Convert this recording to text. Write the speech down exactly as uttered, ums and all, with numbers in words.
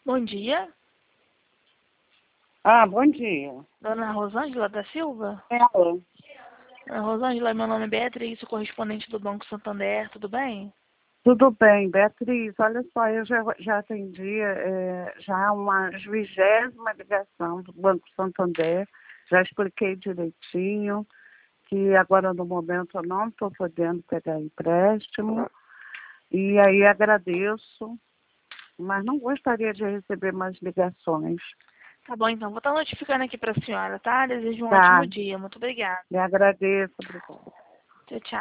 Bom dia, Ah, bom dia. dona Rosângela da Silva. É ela. Dona Rosângela, meu nome é Beatriz, sou correspondente do Banco Santander, tudo bem? Tudo bem, Beatriz. Olha só, eu já, já atendi é, já uma vigésima ligação do Banco Santander. Já expliquei direitinho que agora no momento eu não estou podendo pegar empréstimo. E aí agradeço, mas não gostaria de receber mais ligações. Tá bom, então, vou estar notificando aqui para a senhora, tá? Desejo um Tá? ótimo dia, muito obrigada. Me agradeço, obrigada. Tchau, tchau.